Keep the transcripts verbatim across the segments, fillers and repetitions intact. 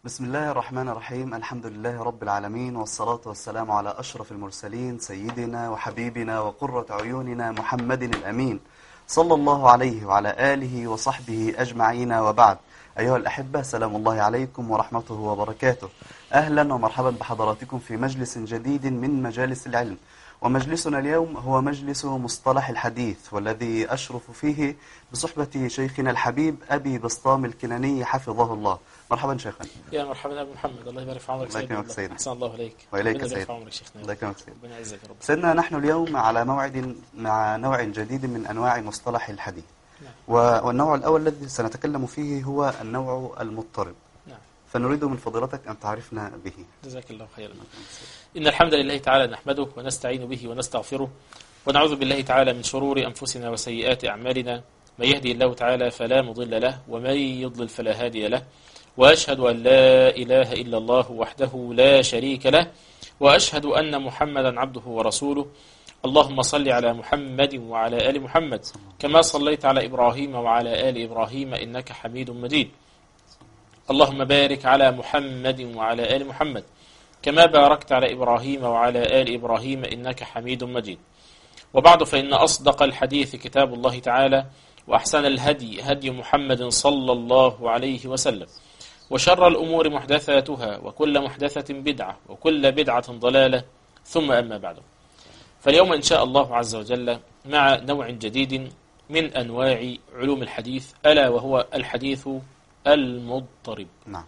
بسم الله الرحمن الرحيم. الحمد لله رب العالمين، والصلاة والسلام على أشرف المرسلين سيدنا وحبيبنا وقرة عيوننا محمد الأمين صلى الله عليه وعلى آله وصحبه أجمعين، وبعد. أيها الأحبة، سلام الله عليكم ورحمته وبركاته. أهلا ومرحبا بحضراتكم في مجلس جديد من مجالس العلم، ومجلسنا اليوم هو مجلس مصطلح الحديث، والذي أشرف فيه بصحبة شيخنا الحبيب أبي بسطام الكناني حفظه الله. مرحبا شيخنا. يا مرحبا أبو محمد، الله يبارك في عمرك سيدنا. أحسن الله إليك. وإليك سيدنا. الله يكرمك سيدنا. ربنا يعزك يا رب. سيدنا، نحن اليوم على موعد مع نوع جديد من أنواع مصطلح الحديث. نعم. والنوع الأول الذي سنتكلم فيه هو النوع المضطرب. نعم. فنريد من فضيلتك أن تعرفنا به. جزاك الله خيرا. إن الحمد لله تعالى نحمده ونستعين به ونستغفره، ونعوذ بالله تعالى من شرور أنفسنا وسيئات أعمالنا. من يهدي الله تعالى فلا مضل له، ومن يضلل فلا هادي له. وأشهد أن لا إله إلا الله وحده لا شريك له، وأشهد أن محمدا عبده ورسوله. اللهم صل على محمد وعلى آل محمد كما صليت على إبراهيم وعلى آل إبراهيم إنك حميد مجيد. اللهم بارك على محمد وعلى آل محمد كما باركت على إبراهيم وعلى آل إبراهيم إنك حميد مجيد. وبعد، فإن أصدق الحديث كتاب الله تعالى، وأحسن الهدي هدي محمد صلى الله عليه وسلم، وشر الأمور محدثاتها، وكل محدثة بدعة، وكل بدعة ضلالة، ثم أما بعد. فاليوم إن شاء الله عز وجل مع نوع جديد من أنواع علوم الحديث، ألا وهو الحديث المضطرب. نعم.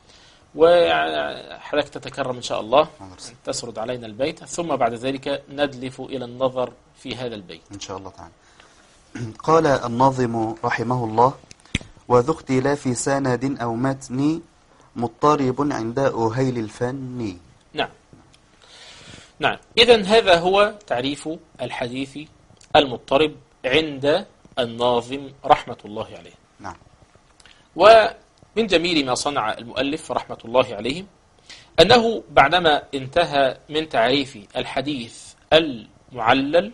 وحضرتك تتكرم إن شاء الله أن تسرد علينا البيت، ثم بعد ذلك ندلف إلى النظر في هذا البيت إن شاء الله تعالى. قال الناظم رحمه الله: وذو اختلاف سند أو متن مضطرب عند أهيل الفن. نعم نعم إذن هذا هو تعريف الحديث المضطرب عند الناظم رحمة الله عليه. نعم. ومن جميل ما صنع المؤلف رحمة الله عليه أنه بعدما انتهى من تعريف الحديث المعلل،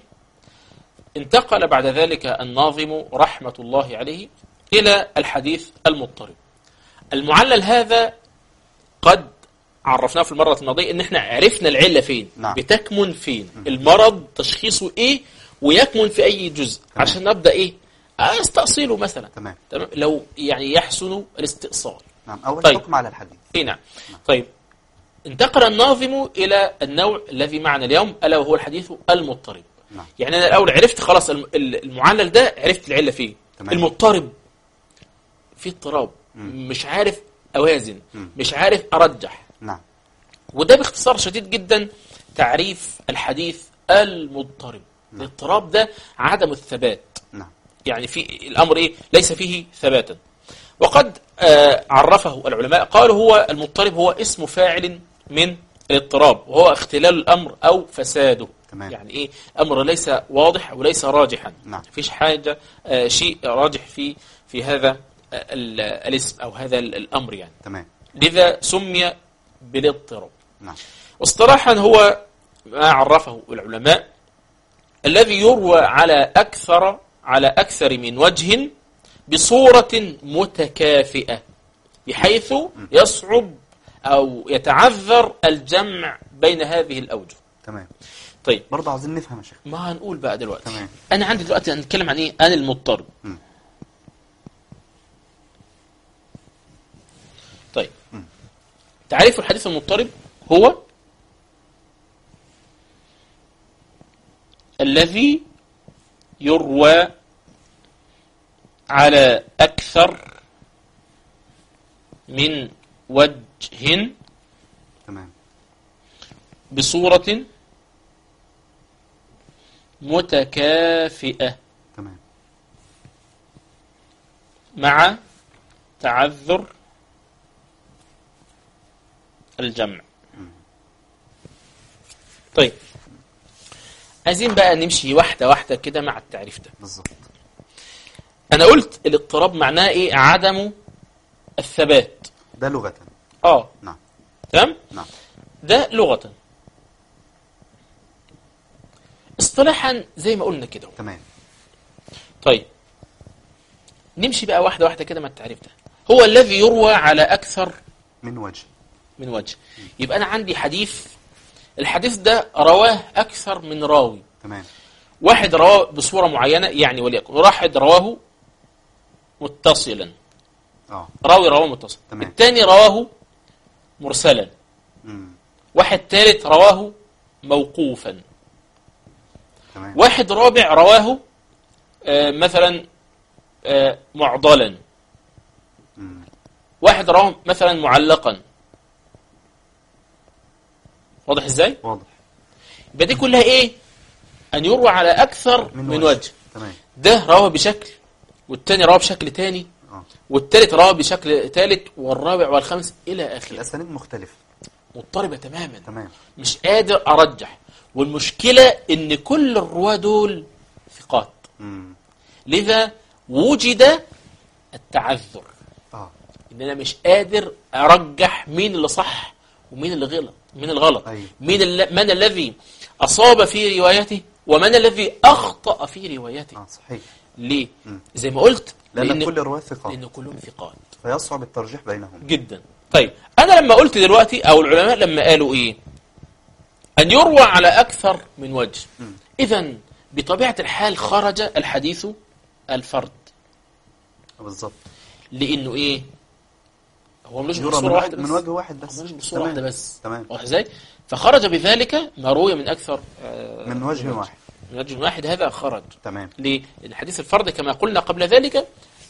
انتقل بعد ذلك الناظم رحمة الله عليه إلى الحديث المضطرب. المعلل هذا قد عرفناه في المرة الماضية إن احنا عرفنا العلة فين. نعم. بتكمن فين المرض، تشخيصه إيه، ويكمن في أي جزء. تمام. عشان نبدأ إيه استأصيله مثلا. تمام. تمام. لو يعني يحسن الاستئصال. نعم. أول طيب. حكم على الحديث. إيه نعم. نعم. طيب، انتقل الناظم إلى النوع الذي معنا اليوم، ألا وهو الحديث المضطرب. نعم. يعني أنا الأول عرفت خلاص المعلل ده، عرفت العلة فيه. تمام. المضطرب في اضطراب، مش عارف أوازن، مم. مش عارف أرجح. نعم. وده باختصار شديد جدا تعريف الحديث المضطرب. نعم. الاضطراب ده عدم الثبات. نعم. يعني في الأمر إيه؟ ليس فيه ثباتا. وقد آه عرفه العلماء، قالوا هو المضطرب هو اسم فاعل من الاضطراب، وهو اختلال الأمر أو فساده. تمام. يعني إيه؟ أمر ليس واضح وليس راجحا. نعم. فيش حاجة آه شيء راجح في في هذا آه الاسم أو هذا الأمر يعني. تمام. لذا سمي بالاضطراب. نعم. واصطلاحا هو ما عرفه العلماء الذي يروى على أكثر على أكثر من وجه بصورة متكافئة، بحيث يصعب أو يتعذر الجمع بين هذه الأوجه. تمام. طيب، برضه عاوزين نفهم يا شيخ. ما هنقول بقى دلوقتي. تمام. أنا عندي دلوقتي هنتكلم عن إيه؟ عن المضطرب. م. طيب، م. تعريف الحديث المضطرب هو الذي يروى على أكثر من وجه. تمام. بصورة متكافئة. تمام. مع تعذر الجمع. م. طيب، عايزين بقى نمشي واحدة واحدة كده مع التعريف ده. بالضبط. أنا قلت الاضطراب معناه إيه؟ عدم الثبات. ده لغة. آه نعم. تمام؟ نعم. ده لغة. اصطلاحا زي ما قلنا كده. تمام. طيب، نمشي بقى واحدة واحدة كده مع التعريف ده. هو الذي يروى على أكثر من وجه من وجه. يبقى أنا عندي حديث، الحديث ده رواه أكثر من راوي. تمام. واحد رواه بصورة معينة، يعني وليكن واحد رواه متصلا، اه راوي رواه متصل، تمام. الثاني رواه مرسلا، مم. واحد ثالث رواه موقوفا، تمام. واحد رابع رواه آه مثلا آه معضلا، مم. واحد رواه مثلا معلقا. واضح ازاي؟ واضح. يبقى دي كلها ايه؟ ان يروى على اكثر من, من وجه. وجه. تمام. ده روى بشكل، والتاني روى بشكل تاني، اه والتالت روى بشكل تالت، والرابع والخامس الى اخره. الاسانيد مختلفه مضطربه تماما. تمام. مش قادر ارجح. والمشكله ان كل الرواه دول ثقات. مم. لذا وجد التعذر. اه ان انا مش قادر ارجح مين اللي صح ومين اللي غلط، مين الغلط. أيوه. مين الل... من الذي اصاب في روايته ومن الذي اخطأ في روايته. اه صحيح. ليه؟ مم. زي ما قلت، لان, لأن كل الرواه ثقات، لان كلهم ثقات، فيصعب الترجيح بينهم جدا. طيب انا لما قلت دلوقتي، او العلماء لما قالوا ايه؟ ان يروى على اكثر من وجه. اذا بطبيعة الحال خرج الحديث الفرد. بالظبط. لانه ايه؟ هو ملوش يرى بصورة من, واحدة من بس. وجه واحد بس. ملوش بصورة واحدة بس. تمام. واضح ازاي؟ فخرج بذلك ما روي من اكثر آه من وجه من واحد. من وجه واحد، هذا خرج. تمام. ليه؟ لان حديث الفرد كما قلنا قبل ذلك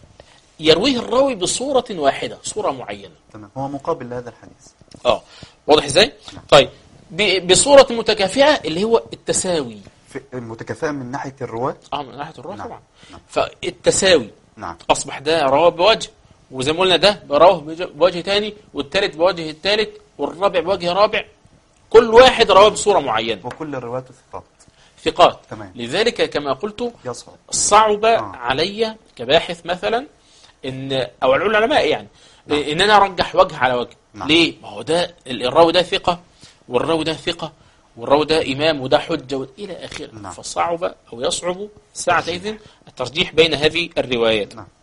يرويه الراوي بصورة واحدة، صورة معينة. تمام. هو مقابل لهذا الحديث. اه واضح ازاي؟ نعم. طيب ب- بصورة متكافئة اللي هو التساوي. متكافئة من ناحية الرواة. اه من ناحية الرواة نعم. طبعا. نعم. فالتساوي نعم. اصبح ده رواه بوجه، وزي ما قلنا ده رواه بج- بوجه تاني، والثالث بوجه الثالث، والرابع بوجه رابع. كل واحد رواه بصورة معينة. وكل الرواة ثقات. ثقات. تمام. لذلك كما قلت يصعب. صعب آه. علي كباحث مثلا ان او العلماء يعني نعم. ان انا ارجح وجه على وجه. نعم. ليه؟ ما هو ده الراوي ده ثقة، والراوي ده ثقة، والراوي ده امام، وده حجة الى اخره. نعم. فصعب او يصعب ساعتئذ الترجيح بين هذه الروايات. نعم.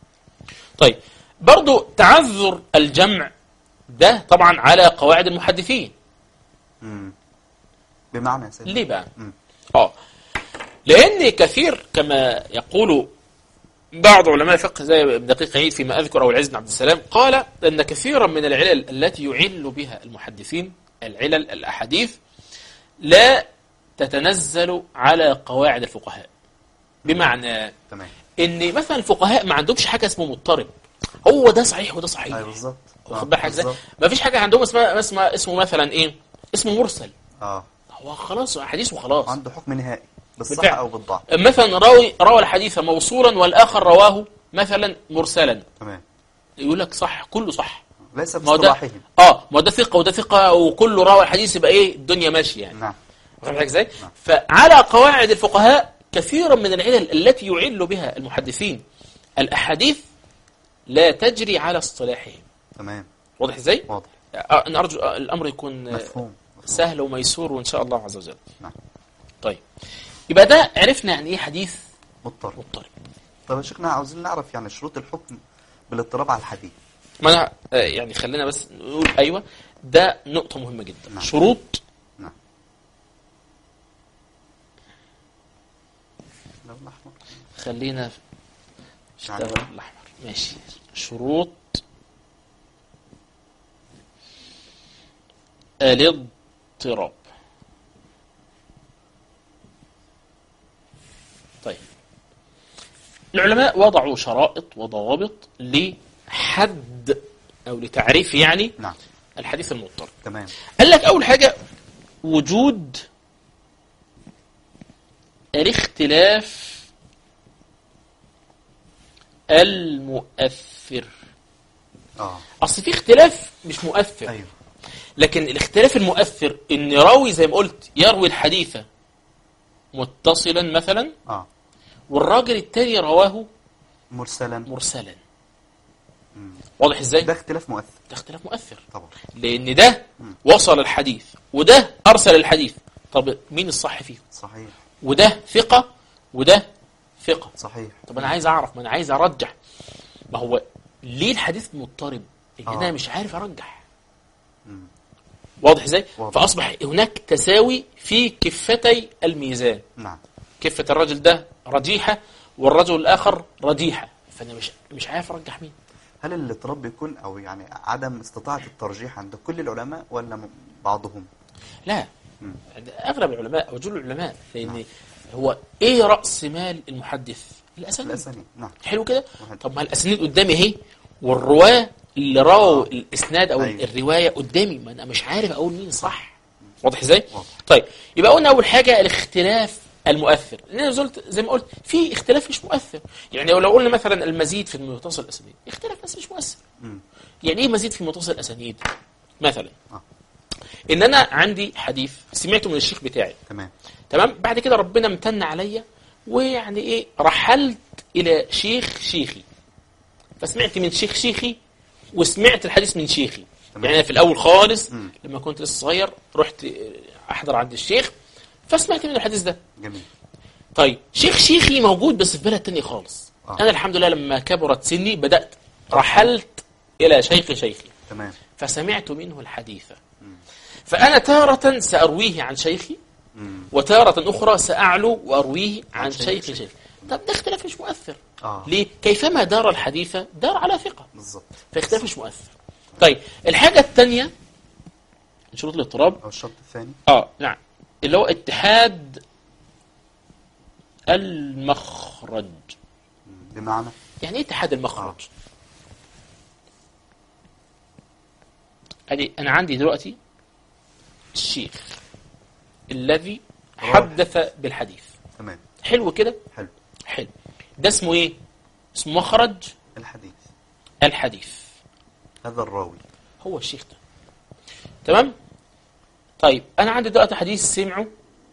طيب برضو تعذر الجمع ده طبعا على قواعد المحدثين. مم. بمعنى يا سيدي. ليه بقى؟ مم. اه لان كثير كما يقول بعض علماء الفقه زي ابن دقيق عيد فيما اذكر او العز بن عبد السلام، قال ان كثيرا من العلل التي يعل بها المحدثين، العلل الاحاديث، لا تتنزل على قواعد الفقهاء. بمعنى تمام. ان مثلا الفقهاء ما عندهمش حاجه اسمه مضطرب، هو ده صحيح وده صحيح. ايوه بالظبط. واخد بالك ازاي؟ ما فيش حاجه عندهم اسمها اسمها اسمه مثلا ايه؟ اسمه مرسل. اه هو خلاص حديث وخلاص. عنده حكم نهائي بالصحة بالفعل. او بالضعف. مثلا راوي روى الحديث موصولا والاخر رواه مثلا مرسلا، تمام. يقول لك صح، كله صح. ليس ما هو ده باصطلاحهم. اه ما هو ده ثقه وده ثقه وكله روى الحديث، يبقى ايه؟ الدنيا ماشيه يعني. نعم. واخد بالك ازاي؟ نعم. فعلى قواعد الفقهاء كثيرا من العلل التي يعل بها المحدثين الاحاديث لا تجري على اصطلاحهم. تمام. واضح ازاي؟ واضح. آه، انا ارجو آه، الامر يكون آه، مفهوم. سهل وميسور وان شاء الله عز وجل. نعم. طيب يبقى ده عرفنا يعني ايه حديث مضطرب. مضطرب. طب يا شيخنا عاوزين نعرف يعني شروط الحكم بالاضطراب على الحديث. ما انا آه، يعني خلينا بس نقول ايوه ده نقطة مهمة جدا. نعم. شروط. نعم. لو الأحمر. خلينا في يعني. اشتغل الاحمر ماشي. شروط الاضطراب. طيب العلماء وضعوا شرائط وضوابط لحد او لتعريف يعني نعم. الحديث المضطرب. تمام. قال لك اول حاجة وجود الاختلاف المؤثر. اه اصل في اختلاف مش مؤثر. ايوه. لكن الاختلاف المؤثر ان راوي زي ما قلت يروي الحديث متصلا مثلا، اه والراجل التاني رواه مرسلا. مرسلا. مم. واضح ازاي؟ ده اختلاف مؤثر ده اختلاف مؤثر طبعا. لان ده مم. وصل الحديث وده ارسل الحديث. طب مين الصح فيه؟ صحيح. وده ثقة وده ثقة. صحيح. طب انا عايز اعرف، ما انا عايز ارجح. ما هو ليه الحديث مضطرب؟ ان آه. انا مش عارف ارجح. واضح ازاي؟ واضح. فاصبح هناك تساوي في كفتي الميزان. نعم. كفة الرجل ده رجيحة والرجل الآخر رديحة، فأنا مش مش عارف أرجح مين. هل الاضطراب بيكون أو يعني عدم استطاعة الترجيح عند كل العلماء ولا م- بعضهم؟ لا، مم. عند أغلب العلماء أو جل العلماء، لأن نعم. هو إيه رأس مال المحدث؟ الأسانيد. الأسانيد. نعم. حلو كده. واحد. طب ما الأسانيد قدامي أهي، والرواة اللي راوا آه. الإسناد أو أيوة. الرواية قدامي، ما أنا مش عارف أقول مين صح. واضح ازاي؟ واضح. طيب يبقى قلنا أول حاجة الاختلاف المؤثر، لأن زلت زي ما قلت في اختلاف مش مؤثر. يعني لو قلنا مثلا المزيد في متصل الأسانيد اختلاف بس مش مؤثر. مم. يعني ايه مزيد في متصل الأسانيد؟ مثلا آه. ان انا عندي حديث سمعته من الشيخ بتاعي، تمام. تمام، بعد كده ربنا امتن عليا ويعني ايه رحلت الى شيخ شيخي، فسمعت من شيخ شيخي وسمعت الحديث من شيخي. تمام. يعني أنا في الاول خالص مم. لما كنت لسه صغير رحت احضر عند الشيخ فسمعت من الحديث ده. جميل. طيب شيخ شيخي موجود بس في بلد تاني خالص. آه. انا الحمد لله لما كبرت سني بدأت رحلت الى شيخ شيخي تمام. فسمعت منه الحديث. فأنا تارة سأرويه عن شيخي مم. وتارة أخرى سأعلو وأرويه عن عن شيخ شيخ. شيخي. طب ده اختلاف مش مؤثر. آه. ليه؟ كيفما دار الحديث دار على ثقة، بالضبط. فاختلاف مش مؤثر. طيب الحاجة الثانية من شروط الاضطراب، أو الشرط الثاني. اه نعم، اللي هو اتحاد المخرج. مم. بمعنى. يعني ايه اتحاد المخرج؟ ادي انا عندي دلوقتي الشيخ الذي حدث بالحديث. تمام. حلو كده. حلو. حلو. ده اسمه ايه؟ اسمه مخرج الحديث. الحديث. هذا الراوي هو الشيخ ده. تمام. طيب انا عندي دلوقتي حديث سمعه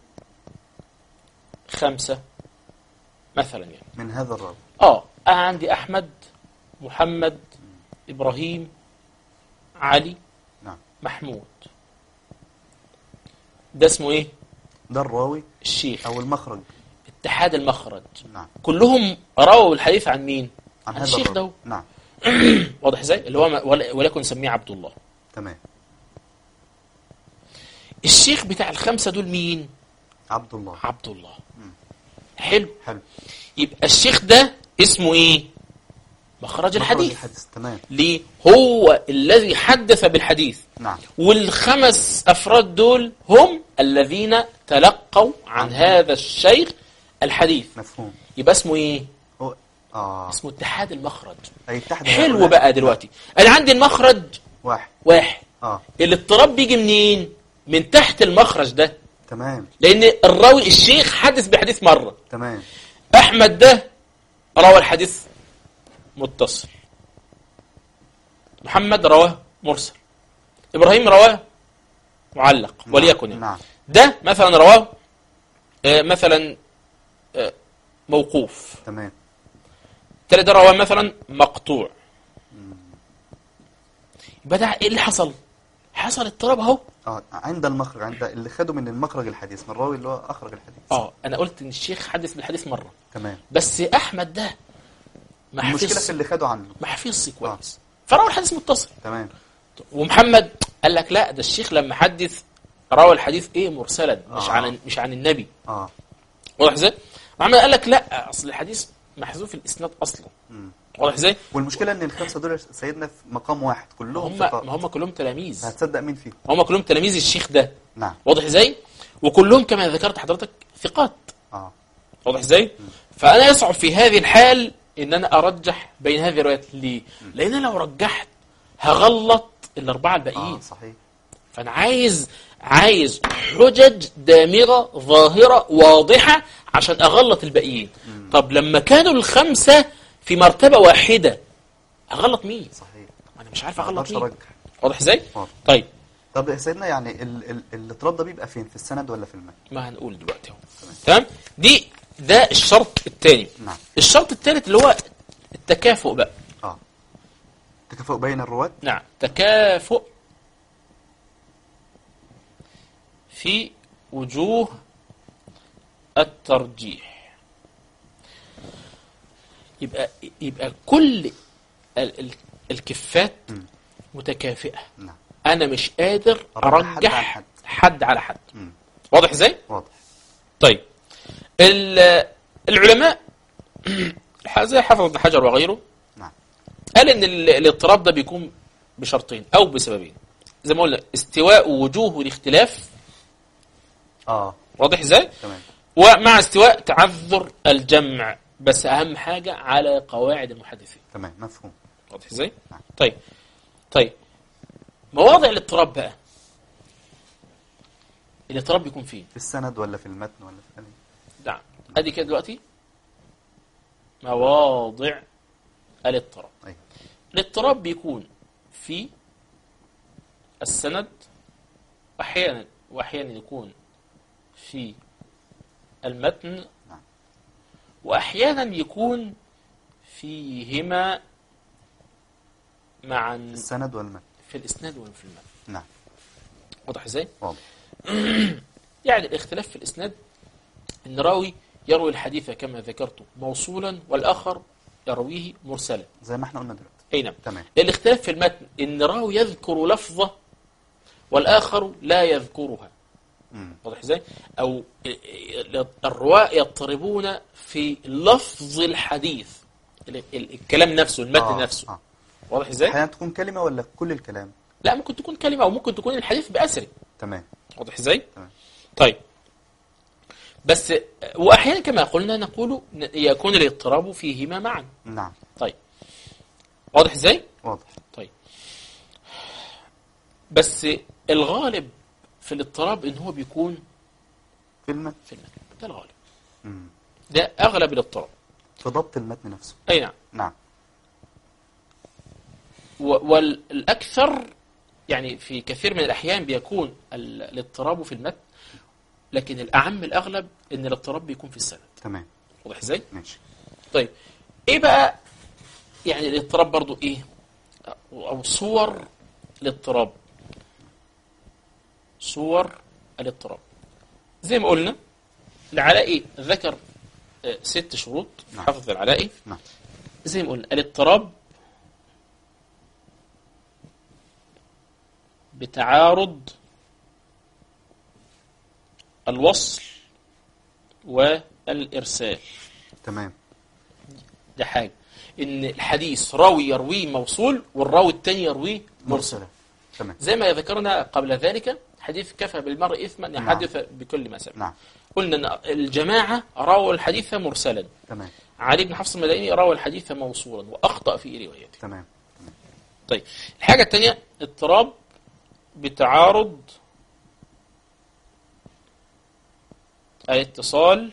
خمسة مثلا يعني من هذا الراوي. اه انا عندي احمد، محمد، ابراهيم، علي، نعم. محمود. ده اسمه ايه؟ ده الراوي الشيخ أو المخرج. اتحاد المخرج. نعم. كلهم رووا الحديث عن مين؟ عن عن هذا الشيخ الراوي. ده. نعم. واضح ازاي؟ اللي هو ما- ول- ولكن نسميه عبد الله. تمام. الشيخ بتاع الخمسة دول مين؟ عبد الله. عبد الله. مم. حلو. حلو. يبقى الشيخ ده اسمه ايه؟ مخرج الحديث. الحديث. تمام. ليه؟ هو الذي حدث بالحديث. نعم. والخمس أفراد دول هم الذين تلقوا عن هذا الشيخ الحديث. مفهوم. يبقى اسمه ايه؟ هو آه. اسمه اتحاد المخرج. أي اتحد. حلو هؤلاء. بقى دلوقتي انا عندي المخرج واحد. واحد. آه. الاضطراب بيجي منين؟ من تحت المخرج ده، تمام. لان الراوي الشيخ حدث بحديث مرة. تمام. احمد ده روى الحديث متصل، محمد رواه مرسل، ابراهيم رواه معلق وليكن يعني. نعم. ده مثلا رواه آه، مثلا آه، موقوف. تمام. التالت ده رواه مثلا مقطوع. يبقى ده ايه اللي حصل؟ حصل اضطراب اهو. اه عند المخرج، عند اللي خدوا من المخرج الحديث، من الراوي اللي هو اخرج الحديث. اه انا قلت ان الشيخ حدث بالحديث مره، تمام. بس احمد ده ما المشكله في حفظش اللي خدوا عنه. ما حفظش كويس، فروى الحديث متصل. تمام. ومحمد قال لك لا، ده الشيخ لما حدث روى الحديث ايه مرسلا، مش آه. عن مش عن النبي. اه واضح ازاي؟ محمد قال لك لا، اصل الحديث محذوف الاسناد اصلا. مم. واضح ازاي؟ والمشكله ان الخمسه دول سيدنا في مقام واحد كلهم هم ثقات. ما هم كلهم تلاميذ، هتصدق مين فيهم؟ هم كلهم تلاميذ الشيخ ده. نعم. واضح ازاي؟ وكلهم كما ذكرت حضرتك ثقات. اه واضح ازاي؟ فانا يصعب في هذه الحال ان انا ارجح بين هذه الروايات. ليه؟ لان أنا لو رجحت هغلط الاربعه الباقيين. اه صحيح. فانا عايز عايز حجج دامغه ظاهره واضحه عشان اغلط الباقيين. مم. طب لما كانوا الخمسه في مرتبه واحده اغلط مين؟ صحيح. انا مش عارف ما اغلط اقدرش مين. ارجح. واضح ازاي؟ واضح. طيب طب يا سيدنا يعني ال- ال- الاضطراب ده بيبقى فين؟ في السند ولا في المتن؟ ما هنقول دلوقتي اهو. تمام؟ دي ده الشرط الثاني. نعم. الشرط الثالث اللي هو التكافؤ بقى. اه تكافؤ بين الرواة. نعم، تكافؤ في وجوه الترجيح. يبقى يبقى كل ال- ال- الكفات مم. متكافئة. نعم. انا مش قادر أرجح حد على ارجح حد. حد على حد. مم. واضح ازاي؟ واضح. طيب ال- العلماء زي حافظ ابن حجر وغيره نعم. قال ان ال- الاضطراب ده بيكون بشرطين او بسببين، زي ما قلنا استواء وجوه الاختلاف. اه واضح ازاي؟ تمام. ومع استواء تعذر الجمع، بس اهم حاجه على قواعد المحدثين. تمام مفهوم. واضح ازاي؟ نعم. طيب طيب مواضع الاضطراب بقى، الاضطراب بيكون فين؟ في السند ولا في المتن ولا في الأنهي؟ نعم. ادي كده دلوقتي مواضع الاضطراب. أي. الاضطراب بيكون في السند، احيانا واحيانا يكون في المتن، نعم. واحيانا يكون فيهما معا في السند والمتن. في الاسناد وفي المتن. نعم. واضح ازاي؟ واضح. يعني الاختلاف في الاسناد ان راوي يروي الحديث كما ذكرت موصولا والاخر يرويه مرسلا، زي ما احنا قلنا دلوقتي. اي نعم. تمام. الاختلاف في المتن ان راوي يذكر لفظه والاخر لا يذكرها. مم. واضح ازاي؟ او الرواة يضطربون في لفظ الحديث، ال- ال- الكلام نفسه، المتن آه. نفسه. آه. واضح ازاي؟ أحيانا تكون كلمة ولا كل الكلام؟ لا، ممكن تكون كلمة او ممكن تكون الحديث بأسره. تمام. واضح ازاي؟ تمام. طيب بس واحيانا كما قلنا نقول يكون الاضطراب فيهما معا. نعم. طيب واضح ازاي؟ واضح. طيب بس الغالب في الاضطراب ان هو بيكون في المتن. في المتن، ده الغالب، مم. ده اغلب الاضطراب. في ضبط المتن نفسه. اي نعم. نعم. و- والاكثر يعني في كثير من الاحيان بيكون ال- الاضطراب في المتن، لكن الاعم الاغلب ان الاضطراب بيكون في السند. تمام. واضح ازاي؟ ماشي. طيب ايه بقى يعني الاضطراب برضو ايه، او صور الاضطراب؟ صور الاضطراب زي ما قلنا العلائي ذكر آه، ست شروط. نعم. حافظ العلائي. نعم. زي ما قلنا الاضطراب بتعارض الوصل والإرسال. تمام. ده حاجة إن الحديث راوي يرويه موصول والراوي الثاني يرويه مرسل. مرسلة. تمام. زي ما ذكرنا قبل ذلك حديث كفى بالمرء إثما أن نعم. يحدث بكل ما سمع. نعم. قلنا أن الجماعة رووا الحديث مرسلا، تمام. علي بن حفص المديني روى الحديث موصولا وأخطأ في روايته. تمام. طيب الحاجة الثانية اضطراب بتعارض الاتصال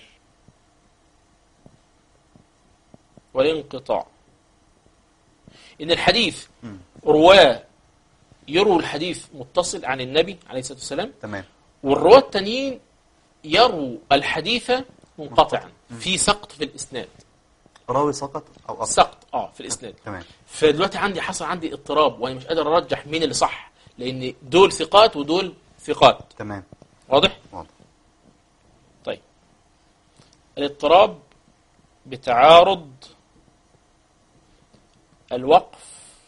والانقطاع، إن الحديث مم. رواه يرووا الحديث متصل عن النبي عليه الصلاة والسلام، تمام. والرواة التانيين يروا الحديث منقطعا في سقط في الإسناد. راوي سقط او أقط. سقط اه في الإسناد. تمام. فدلوقتي عندي حصل عندي اضطراب وانا مش قادر ارجح مين اللي صح، لان دول ثقات ودول ثقات. تمام. واضح؟ واضح. طيب الاضطراب بتعارض الوقف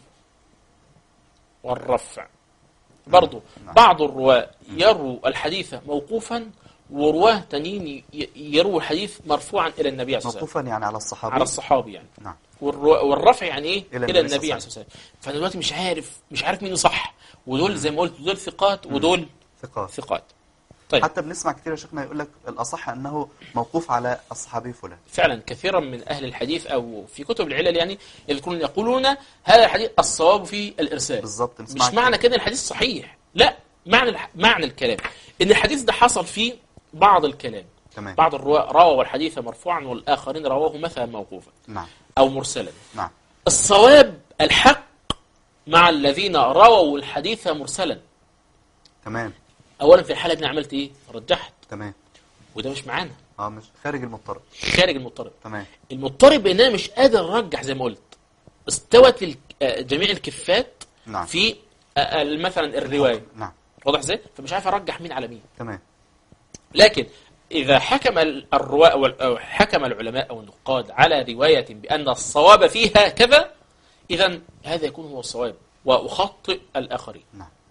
والرفع برضو. نعم. بعض الرواة يروا الحديث موقوفا ورواة تانيين ي- يروا الحديث مرفوعا الى النبي عليه الصلاه والسلام، موقوفا يعني على الصحابي. على الصحابي يعني. نعم. والرو- والرفع يعني ايه؟ إلى الى النبي النبي صلى عليه الصلاه والسلام. فانا دلوقتي مش عارف مش عارف مين صح، ودول زي ما قلت دول ثقات ودول ثقات. ثقات. طيب حتى بنسمع كتير يا شيخنا يقول لك الأصح أنه موقوف على الصحابي فلان. فعلا كثيرا من اهل الحديث او في كتب العلل يعني يذكرون يقولون هذا الحديث الصواب في الارسال. بالظبط. نسمع مش معنى كده الحديث صحيح، لا، معنى الح... معنى الكلام ان الحديث ده حصل فيه بعض الكلام. تمام. بعض الرواة رووا الحديث مرفوعا والآخرين رواه مثلا موقوفا نعم. أو مرسلا. نعم. الصواب الحق مع الذين رووا الحديث مرسلا. تمام. أولا في الحالة دي عملت إيه؟ رجحت، تمام. وده مش معانا، اه مش خارج المضطرب. خارج المضطرب. تمام. المضطرب إن أنا مش قادر أرجح زي ما قلت، استوت ال- آه، جميع الكفات نعم. في آه، مثلا الرواية. نعم. واضح ازاي؟ فمش عارف أرجح مين على مين. تمام. لكن إذا حكم الرواة أو حكم العلماء أو النقاد على رواية بأن الصواب فيها كذا، إذن هذا يكون هو الصواب وأخطئ الآخرين. نعم.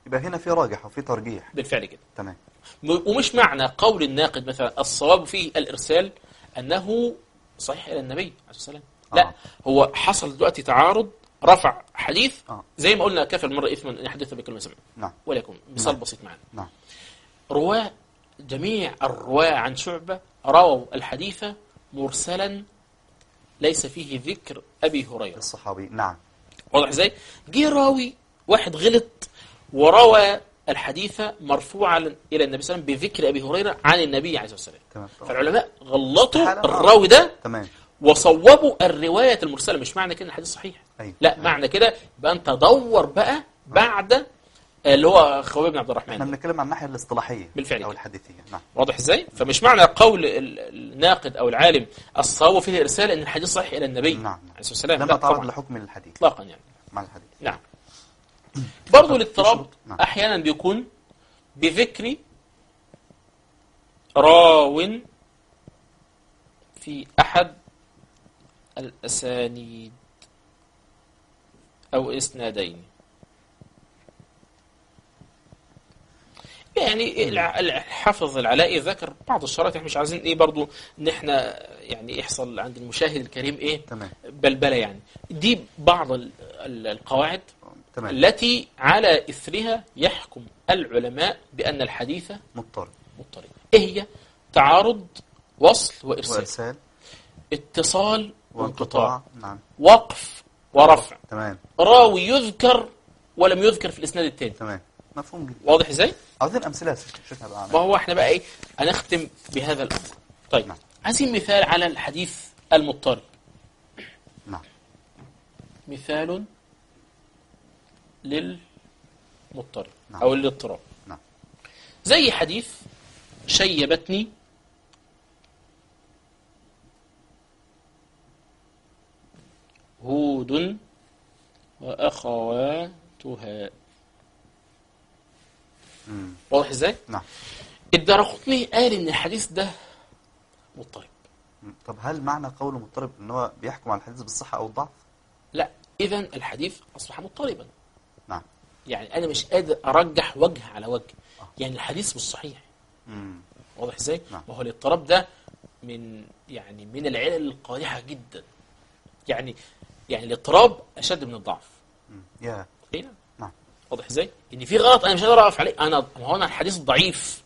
يبقى هنا في راجح وفي ترجيح. بالفعل كده. تمام. ومش معنى قول الناقد مثلا الصواب فيه الإرسال أنه صحيح إلى النبي عليه الصلاة والسلام. لا، آه. هو حصل دلوقتي تعارض، رفع حديث آه. زي ما قلنا كفى المرء إثما أن يحدث بكلمة سمع. نعم. ولكن مثال نعم. بسيط معنا. نعم. رواة جميع الرواة عن شعبة رووا الحديث مرسلا ليس فيه ذكر أبي هريرة الصحابي. نعم. واضح ازاي؟ جه راوي واحد غلط وروى الحديث مرفوعا الى النبي صلى الله عليه وسلم بذكر ابي هريره عن النبي عليه الصلاه والسلام. تمام. فالعلماء غلطوا استحالة. الراوي ده. تمام. وصوبوا الروايه المرسله. مش معنى كده الحديث صحيح. أيوة. لا، أيوة. معنى كده يبقى انت دور بقى بعد اللي هو خوي بن عبد الرحمن. احنا بنتكلم عن الناحيه الاصطلاحيه بالفعل او كده. الحديثيه. نعم. واضح ازاي؟ فمش معنى قول ال- الناقد او العالم الصواب فيه الارسال ان الحديث صحيح الى النبي نعم. عليه الصلاه والسلام. لما لا تعرض طبعا لحكم الحديث اطلاقا يعني. مع الحديث. نعم. برضو طب الاضطراب شروط. نعم. احيانا بيكون بذكر راو في احد الاسانيد او اسنادين. يعني الع- الحافظ العلائي ذكر بعض الشرائط. احنا مش عايزين ايه برضو ان احنا يعني يحصل عند المشاهد الكريم ايه تمام. بلبله يعني. دي بعض ال- ال- القواعد تمام. التي على إثرها يحكم العلماء بأن الحديث مضطرب. مضطرب. إيه هي؟ تعارض، وصل وإرسال، وارسال اتصال وانقطاع، نعم. وقف ورفع، تمام. راوي يذكر ولم يذكر في الإسناد التاني. تمام. مفهوم جدا. واضح إزاي؟ عاوزين امثله شوفها بقى. ما هو احنا بقى إيه هنختم بهذا الأمر. طيب نعم. عايزين مثال على الحديث المضطرب. نعم. مثال للمضطرب نعم. أو للاضطراب. نعم. زي حديث شيبتني هود وأخواتها. مم. واضح ازاي؟ نعم. الدارقطني قال ان الحديث ده مضطرب. مم. طب هل معنى قوله مضطرب ان هو بيحكم على الحديث بالصحه او الضعف؟ لا، اذا الحديث اصبح مضطربا. نعم. يعني انا مش قادر ارجح وجه على وجه. يعني الحديث مش صحيح. مم. واضح ازاي؟ نعم. ما هو الاضطراب ده من يعني من العلل القادحه جدا. يعني يعني الاضطراب اشد من الضعف. مم. يا ايه نعم. نعم. واضح ازاي؟ ان في غلط انا مش قادر اقف عليه. انا ما هو انا الحديث ضعيف،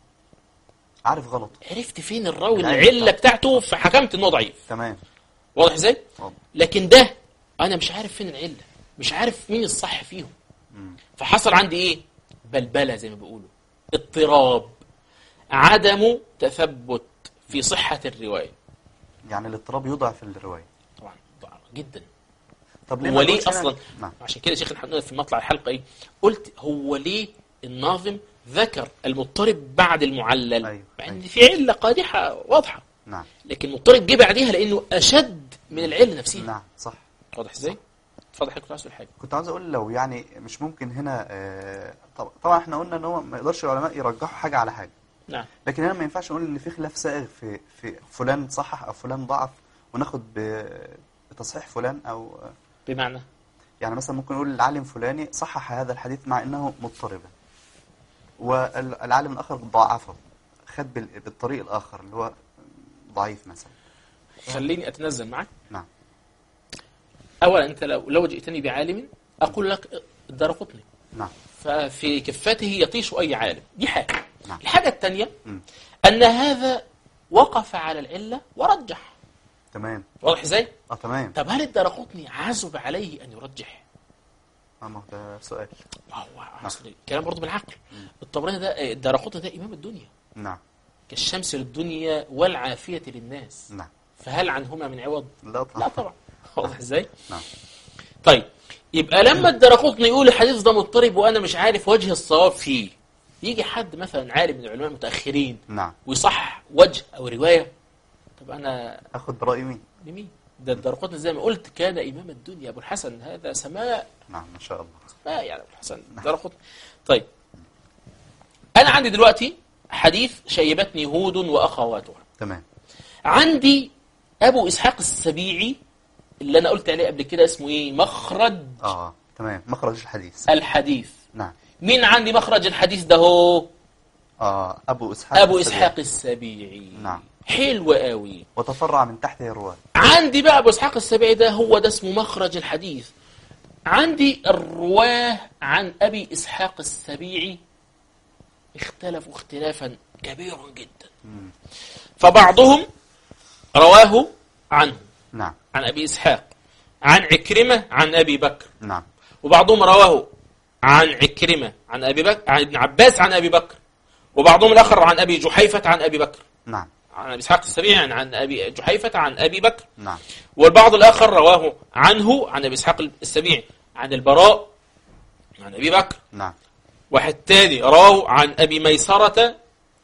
عارف غلط. عرفت فين الراوي العلة العله بتاعته فحكمت انه ضعيف. تمام. واضح ازاي؟ واضح. لكن ده انا مش عارف فين العله، مش عارف مين الصح فيهم. مم. فحصل عندي ايه؟ بلبله زي ما بيقولوا، اضطراب، عدم تثبت في صحه الروايه. يعني الاضطراب يضعف الروايه. طبعا ضعف جدا. طب هو ما ليه نقولش هنا- اصلا؟ نعم. عشان كده شيخ الحمد في مطلع الحلقه ايه؟ قلت هو ليه الناظم ذكر المضطرب بعد المعلل؟ أيوة. مع ان أيوة. في عله قادحه واضحه، نعم. لكن المضطرب جه بعديها لانه اشد من العله نفسها. نعم صح. واضح ازاي؟ اتفضل حضرتك عايز تقول حاجه. كنت عاوز اقول لو يعني مش ممكن هنا آه، طب- طبعا احنا قلنا ان هو ما يقدرش العلماء يرجحوا حاجه على حاجه، نعم. لكن هنا ما ينفعش نقول ان في خلاف سائغ في في فلان صحح او فلان ضعف وناخد ب- بتصحيح فلان او بمعنى يعني مثلا ممكن نقول العالم فلاني صحح هذا الحديث مع انه مضطربا والعالم الاخر ضاعفه خد بال- بالطريق الاخر اللي هو ضعيف مثلا. خليني اتنزل معك. نعم. اولا انت لو لو جئتني بعالم اقول لك الدارقطني، نعم. ففي كفته يطيش اي عالم، دي حاجه. نعم. الحاجه الثانيه مم. ان هذا وقف على العله ورجح. تمام. واضح ازاي؟ اه تمام. طب هل الدارقطني عزب عليه ان يرجح؟ اه ما هو ده سؤال. ما هو اصل الكلام برضه بالعقل. الطبراني ده الدارقطني ده امام الدنيا، نعم. كالشمس للدنيا والعافيه للناس، نعم. فهل عنهما من عوض؟ لا طبعا. لا طبعا. واضح ازاي؟ نعم. طيب يبقى لما الدارقطني يقول الحديث ده مضطرب وانا مش عارف وجه الصواب فيه، يجي حد مثلا عالم من العلماء المتاخرين نعم. ويصح وجه او روايه، طب انا اخد برأي مين؟ لمين؟ ده الدارقطني زي ما قلت كان امام الدنيا، ابو الحسن هذا سماء نعم ما شاء الله. سماء يعني ابو الحسن الدارقطني. طيب انا عندي دلوقتي حديث شيبتني هود واخواتها. تمام. عندي ابو اسحاق السبيعي اللي انا قلت عليه قبل كده اسمه ايه؟ مخرج اه تمام. مخرج الحديث. الحديث. نعم. مين عندي مخرج الحديث ده هو؟ آه أبو إسحاق أبو السبيعي. إسحاق السبيعي. نعم. حلو قوي. وتفرع من تحته الرواة. عندي بقى أبو إسحاق السبيعي ده هو ده اسمه مخرج الحديث. عندي الرواه عن أبي إسحاق السبيعي اختلفوا اختلافا كبيرا جدا. مم. فبعضهم رواه عنه نعم. عن أبي إسحاق عن عكرمة عن أبي بكر. نعم. وبعضهم رواه عن عكرمة عن أبي بكر عن ابن عباس عن أبي بكر. وبعضهم الآخر عن أبي جحيفة عن أبي بكر. نعم. عن أبي إسحاق السبيعي عن, عن أبي جحيفة عن أبي بكر. نعم. والبعض الآخر رواه عنه عن أبي إسحاق السبيعي عن البراء عن أبي بكر. نعم. واحد تاني رواه عن أبي ميسرة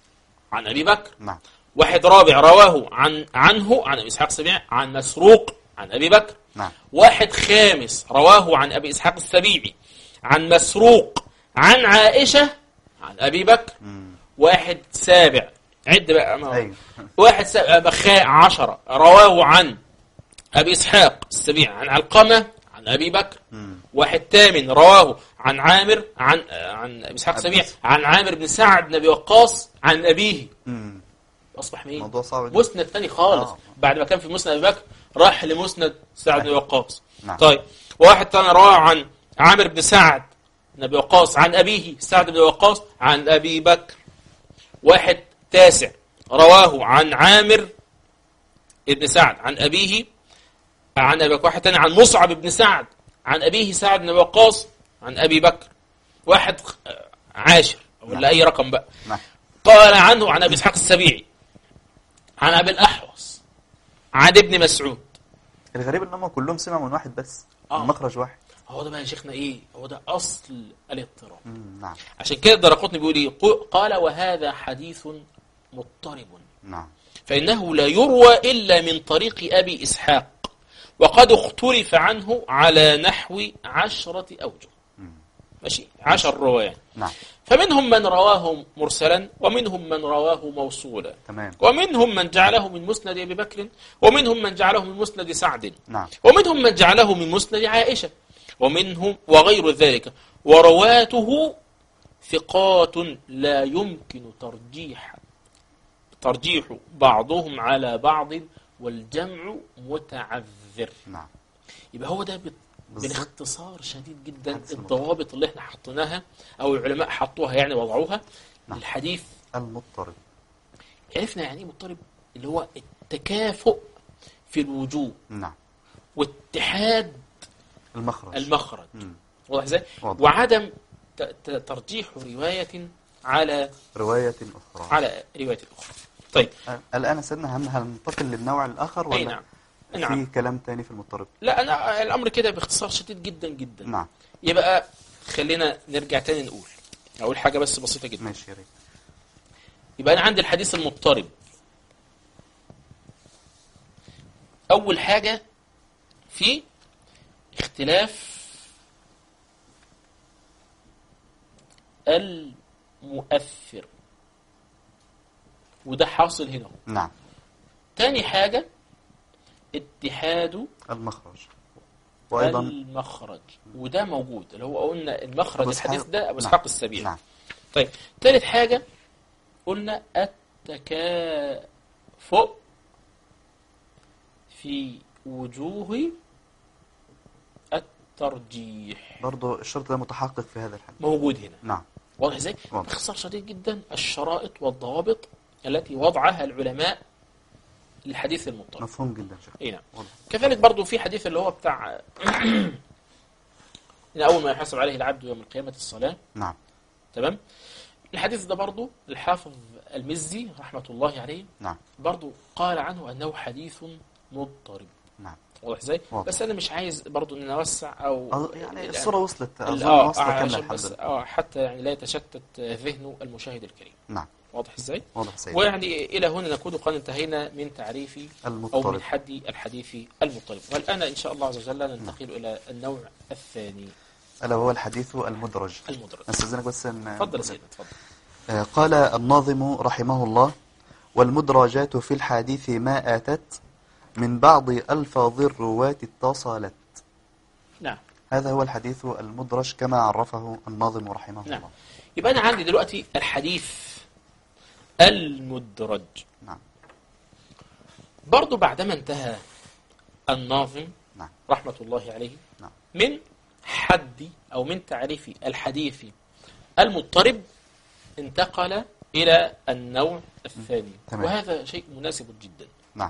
عن أبي بكر. نعم. واحد رابع رواه عن عنه عن أبي إسحاق السبيعي عن مسروق عن أبي بكر. نعم. واحد خامس رواه عن أبي إسحاق السبيعي عن مسروق عن عائشة عن أبي بكر. مم. واحد سابع عد بقى. أيوه. واحد سابع بخاء عشرة رواه عن أبي إسحاق السبيعي عن علقمة عن أبي بكر. مم. واحد ثامن رواه عن عامر عن عن أبي إسحاق السبيعي عن عامر بن سعد بن أبي وقاص عن أبيه. مم. أصبح مين؟ موضوع صعب جدا. مسند ثاني خالص. آه. بعد ما كان في مسند أبي بكر راح لمسند سعد بن وقاص. نعم. طيب واحد ثاني رواه عن عامر بن سعد بن أبي وقاص عن أبيه سعد بن وقاص عن أبي بكر. واحد تاسع رواه عن عامر بن سعد عن أبيه عن أبي بكر. واحد ثاني عن مصعب بن سعد عن أبيه سعد بن وقاص عن أبي بكر. واحد عاشر ولا نعم. أي رقم بقى. نعم. قال عنه عن أبي إسحاق السبيعي عن أبي الأحوص عن ابن مسعود. الغريب ان هم كلهم سمعوا من واحد بس. آه. المخرج واحد. هو ده بقى يا شيخنا إيه؟ هو ده أصل الاضطراب. مم. نعم. عشان كده الدرقطني بيقول إيه؟ قال وهذا حديث مضطرب نعم. فإنه لا يروى إلا من طريق أبي إسحاق وقد اختلف عنه على نحو عشرة أوجه. مم. ماشي عشر رواية. نعم. فمنهم من رواه مرسلا ومنهم من رواه موصولا تمام. ومنهم من جعله من مسند أبي بكر ومنهم من جعله من مسند سعد نعم. ومنهم من جعله من مسند عائشة ومنهم وغير ذلك ورواته ثقات لا يمكن ترجيح ترجيح بعضهم على بعض والجمع متعذر. نعم. يبقى هو ده بت... بالظبط. باختصار شديد جدا حديث الضوابط اللي احنا حطيناها او العلماء حطوها يعني وضعوها نعم. للحديث. المضطرب. عرفنا يعني ايه مضطرب؟ اللي هو التكافؤ في الوجوه نعم. واتحاد المخرج. المخرج. مم. واضح ازاي؟ واضح. وعدم ت... ت... ترجيح رواية على رواية أخرى. على رواية أخرى. طيب الآن سيدنا هم هل ننتقل للنوع الآخر ولا أي نعم. نعم. في كلام تاني في المضطرب؟ لا أنا الأمر كده باختصار شديد جدا جدا. نعم. يبقى خلينا نرجع تاني نقول أقول حاجة بس بسيطة جدا. ماشي يا ريت. يبقى أنا عندي الحديث المضطرب. أول حاجة في اختلاف المؤثر وده حاصل هنا. نعم. تاني حاجة اتحاد المخرج وأيضا المخرج وده موجود اللي هو قلنا المخرج أبو الحديث إسحاق. ده أبو نعم. إسحاق السبيعي. نعم. طيب ثالث حاجة قلنا التكافؤ في وجوه الترجيح برضو الشرط ده متحقق في هذا الحديث. موجود هنا. نعم. واضح ازاي؟ واضح. باختصار شديد جدا الشرائط والضوابط التي وضعها العلماء للحديث المضطرب. مفهوم جدا شيخ. اي نعم. واضح. كذلك برضو في حديث اللي هو بتاع إن أول ما يحاسب عليه العبد يوم القيامة الصلاة. نعم. تمام. الحديث ده برضو الحافظ المزي رحمة الله عليه نعم. برضو قال عنه أنه حديث مضطرب. نعم. واضح ازاي؟ واضح. بس أنا مش عايز برضو أن نوسع أو أظ- يعني الصورة وصلت ال- أظن آه وصلت كاملة عشان الحمد بس لله. آه حتى يعني لا يتشتت ذهن المشاهد الكريم. نعم. واضح ازاي؟ واضح سيدي. ويعني إلى هنا نكون قد انتهينا من تعريف أو من المضطرب. حد الحديث المضطرب. والآن إن شاء الله عز وجل ننتقل إلى النوع الثاني ألا وهو الحديث المدرج. المدرج. نستأذنك بس ان تفضل يا سيدنا تفضل. آه، قال الناظم رحمه الله: والمدرجات في الحديث ما آتت من بعض ألفاظ الرواة اتصلت. نعم. هذا هو الحديث المدرج كما عرفه الناظم رحمه نعم. الله. يبقى أنا عندي دلوقتي الحديث المدرج. نعم. برضو بعدما انتهى الناظم نعم. رحمة الله عليه نعم. من حد أو من تعريف الحديث المضطرب انتقل إلى النوع الثاني. تمام. وهذا شيء مناسب جدا. نعم.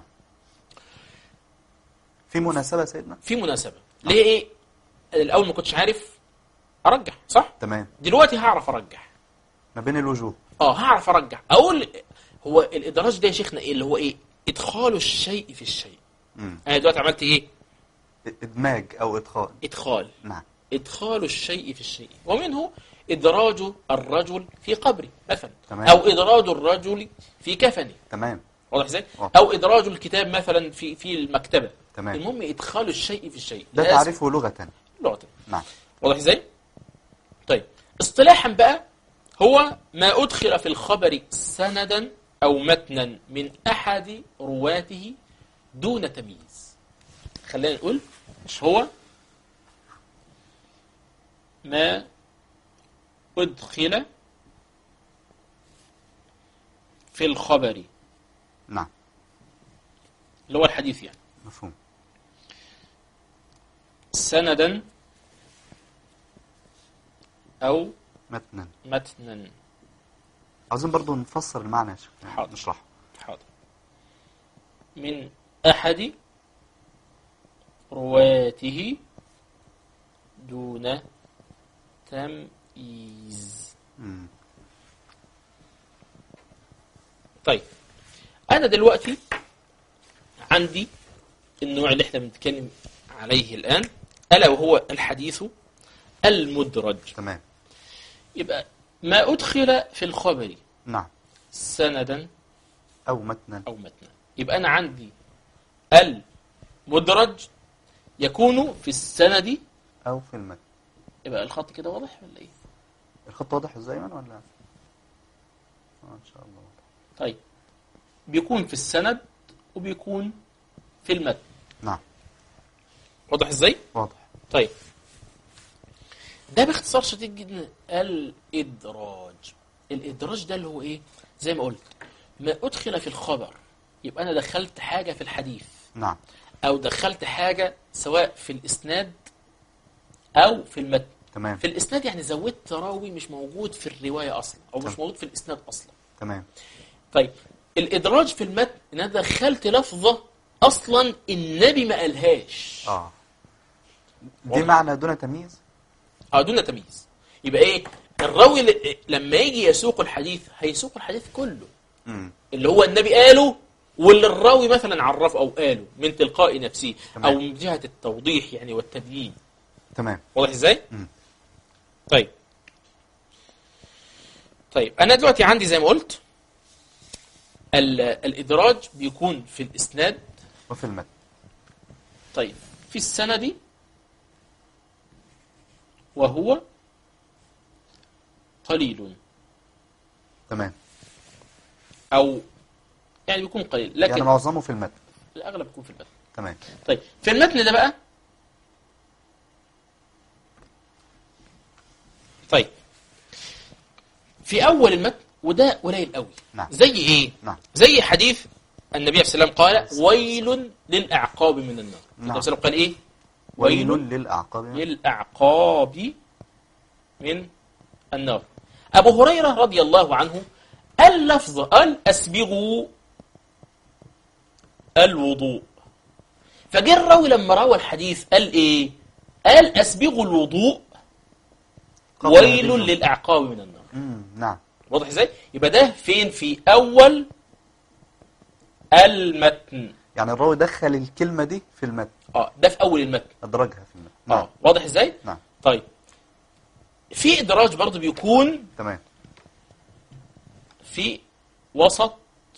في مناسبة سيدنا؟ في مناسبة. ليه إيه؟ الأول ما كنتش عارف أرجح، صح؟ تمام. دلوقتي هعرف أرجح ما بين الوجوه. اه هعرف أرجح. أقول هو الإدراج ده يا شيخنا إيه اللي هو إيه؟ إدخال الشيء في الشيء. مم. أنا دلوقتي عملت إيه؟ إدماج أو إدخال. إدخال. نعم. إدخال الشيء في الشيء، ومنه إدراج الرجل في قبره مثلا. تمام. أو إدراج الرجل في كفنه. تمام. واضح ازاي؟ واضح. أو إدراج الكتاب مثلا في في المكتبة. تمام. المهم إدخال الشيء في الشيء. ده لازم- تعرفه لغة. لغة. نعم. واضح ازاي؟ طيب اصطلاحا بقى هو ما أدخل في الخبر سندا أو متنا من أحد رواته دون تمييز. خلينا نقول هو ما أدخل في الخبر، نعم. اللي هو الحديث يعني، مفهوم. سندا أو متنا. متنا. عاوزين برضو نفسر المعنى يا شيخ. حاضر. نشرحه. حاضر. من أحد رواته دون تمييز. مم. طيب أنا دلوقتي عندي النوع اللي احنا بنتكلم عليه الآن، ألا وهو الحديث المدرج. تمام. يبقى ما أدخل في الخبر نعم. سندا أو متنا. أو متنا. يبقى أنا عندي المدرج يكون في السند. أو في المتن. يبقى الخط كده واضح ولا إيه؟ الخط واضح ازاي من ولا؟ آه إن شاء الله. طيب بيكون في السند وبيكون في المتن. نعم. واضح ازاي؟ واضح. طيب ده باختصار شديد جدا الإدراج. الإدراج ده اللي هو إيه؟ زي ما قلت ما أدخل في الخبر. يبقى أنا دخلت حاجة في الحديث، نعم. أو دخلت حاجة سواء في الإسناد أو في المتن. تمام. في الإسناد يعني زودت راوي مش موجود في الرواية أصلا، أو مش تمام. موجود في الإسناد أصلا. تمام. طيب الإدراج في المتن إن أنا دخلت لفظة أصلا النبي ما قالهاش. اه دي واضح. معنى دون تمييز. اه دون تمييز. يبقى ايه الراوي ل- لما يجي يسوق الحديث هيسوق الحديث كله امم اللي هو النبي قاله، واللي الراوي مثلا عرفه او قاله من تلقاء نفسه، تمام. او من جهة التوضيح يعني والتبيين. تمام. واضح ازاي؟ مم. طيب طيب انا دلوقتي عندي زي ما قلت ال- الادراج بيكون في الاسناد. وفي المتن. طيب في السند وهو قليل، تمام. او يعني بيكون قليل لكن يعني معظمه في المتن. الاغلب بيكون في المتن. تمام. طيب في المتن ده بقى، طيب في اول المتن وده قليل قوي. نعم. زي ايه؟ نعم. زي حديث النبي عليه السلام قال ويل للاعقاب من النار. النبي نعم. عليه السلام قال ايه؟ ويل ويل للأعقاب. للاعقاب من النار. ابو هريره رضي الله عنه اللفظ قال اسبغوا الوضوء، فجاء الراوي لما روى الحديث قال ايه؟ قال اسبغوا الوضوء قبل ويل النزول. للاعقاب من النار. امم نعم. واضح ازاي؟ يبقى ده فين؟ في اول المتن. يعني الراوي دخل الكلمة دي في المتن. اه ده في اول المتن. أدرجها في المتن. اه نعم. واضح ازاي؟ نعم. طيب في ادراج برضه بيكون تمام. في وسط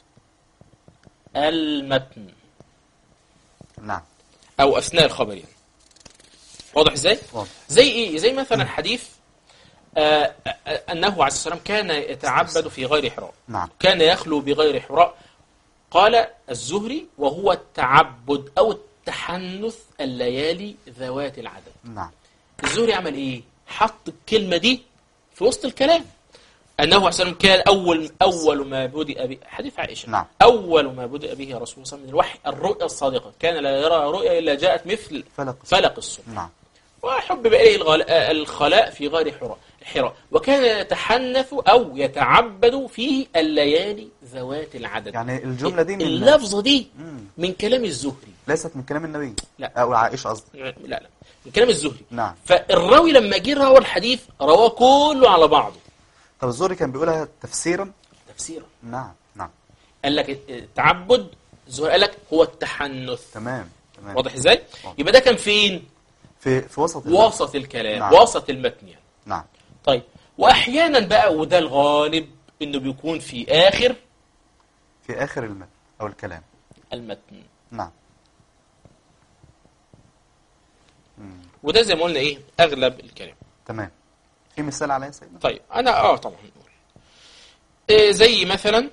المتن نعم. او اثناء الخبر يعني. واضح ازاي؟ واضح. زي ايه؟ زي مثلا حديث آه آه انه عليه السلام كان يتعبد في غير حراء. نعم. كان يخلو بغير حراء. قال الزهري وهو التعبد او التحنث الليالي ذوات العدد. نعم. الزهري عمل ايه؟ حط الكلمة دي في وسط الكلام، أنه حسن كان أول أول ما بدأ به حديث عائشة. نعم. أول ما بدأ به رسول الله صلى الله عليه وسلم من الوحي الرؤيا الصادقة، كان لا يرى رؤيا إلا جاءت مثل فلق, فلق الصبح. نعم. وحبب إليه الغلاء الخلاء في غار حراء حراء وكان يتحنث أو يتعبد فيه الليالي ذوات العدد. يعني الجملة دي من اللفظة دي مم. من كلام الزهري، ليست من كلام النبي. لا. أو عائشة قصدي. لا لا من كلام الزهري. نعم. فالراوي لما جه روى الحديث رواه كله على بعضه. طب الزهري كان بيقولها تفسيرا؟ تفسيرا. نعم نعم. قال لك التعبد، الزهري قال لك هو التحنث. تمام تمام. واضح ازاي؟ واضح. يبقى ده كان فين؟ في في وسط وسط الكلام. نعم. وسط المتن يعني. نعم. طيب واحيانا بقى، وده الغالب، انه بيكون في اخر في آخر المتن أو الكلام. المتن. نعم. مم. وده زي ما قلنا ايه اغلب الكلام. تمام. في مثال عليه يا سيدنا؟ طيب انا اه طبعا نقول إيه زي مثلا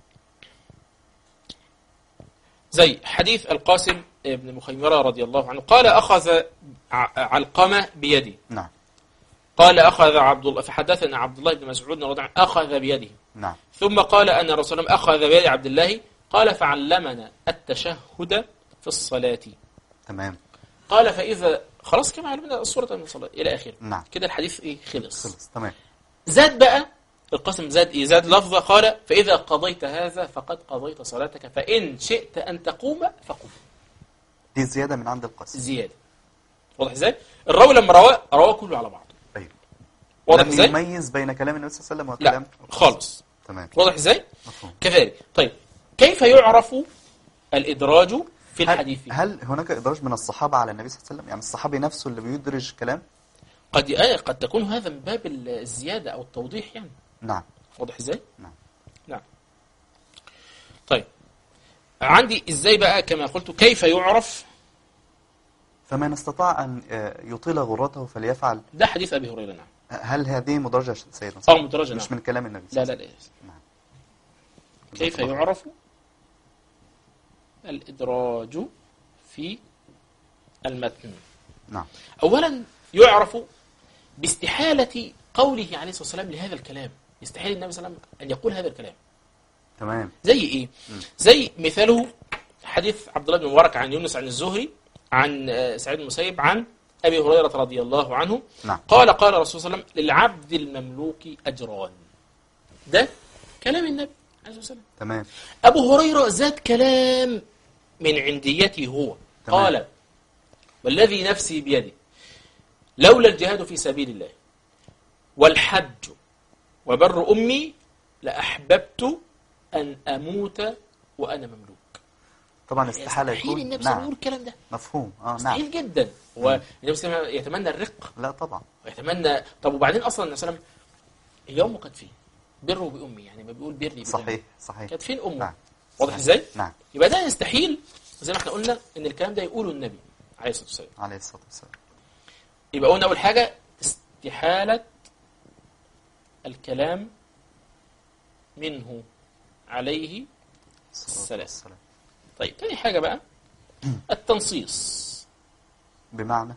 زي حديث القاسم ابن مخيمرة رضي الله عنه قال أخذ علقمة بيدي. نعم. قال أخذ عبد الله، فحدثنا عبد الله بن مسعود رضي الله عنه أخذ بيده. نعم. ثم قال أن الرسول الله أخذ بيد عبد الله، قال فعلمنا التشهد في الصلاة. تمام. قال فإذا خلاص كما علمنا الصورة من الصلاة إلى آخره. نعم. كده الحديث إيه خلص. خلص. تمام. زاد بقى القاسم، زاد إيه؟ زاد لفظة قال فإذا قضيت هذا فقد قضيت صلاتك فإن شئت أن تقوم فقم. دي زيادة من عند القاسم. زيادة. واضح ازاي؟ الراوي لما رواه رواه كله على بعضه. طيب. واضح لم ازاي؟ يميز بين كلام النبي صلى الله عليه وسلم وكلام لا خالص. تمام. واضح ازاي؟ مفهوم. كذلك. طيب كيف يعرف الإدراج في هل الحديث؟ هل هناك إدراج من الصحابة على النبي صلى الله عليه وسلم؟ يعني الصحابي نفسه اللي بيدرج كلام؟ قد آه قد تكون هذا من باب الزيادة أو التوضيح يعني. نعم. واضح ازاي؟ نعم. نعم. طيب عندي ازاي بقى كما قلت كيف يعرف؟ فمن استطاع أن يطيل غرته فليفعل. ده حديث أبي هريرة. نعم. هل هذه مدرجة سيدنا؟ اه مدرجة. مش نعم. من كلام النبي لا لا لا. نعم. كيف يعرف الإدراج في المتن؟ نعم. أولا يعرف باستحالة قوله عليه الصلاة والسلام لهذا الكلام. يستحيل النبي صلى الله عليه وسلم أن يقول هذا الكلام. تمام. زي إيه؟ م. زي مثاله حديث عبد الله بن مبارك عن يونس عن الزهري عن سعيد بن المسيب عن أبي هريرة رضي الله عنه. نعم. قال قال الرسول صلى الله عليه وسلم للعبد المملوك أجران. ده كلام النبي عليه الصلاة والسلام. تمام. أبو هريرة زاد كلام من عنديته هو. تمام. قال والذي نفسي بيده لولا الجهاد في سبيل الله والحج وبر أمي لأحببت أن أموت وأنا مملوك. طبعا استحالة يكون. يستحيل النبي صلى الله عليه وسلم يقول الكلام ده. مفهوم. اه نعم. مستحيل جدا. هو النبي صلى الله عليه وسلم يتمنى الرق. لا طبعا. ويتمنى. طب وبعدين أصلا النبي صلى الله عليه وسلم اليوم كانت فيه بره بأمي، يعني ما بيقول برني بأمي. صحيح صحيح. كانت فين أمه؟ نعم. واضح ازاي؟ نعم. يبقى ده يستحيل زي ما احنا قلنا ان الكلام ده يقوله النبي عليه الصلاه والسلام. عليه الصلاة والسلام. يبقى قلنا اول حاجه استحاله الكلام منه عليه السلام. طيب تاني حاجه بقى التنصيص. بمعنى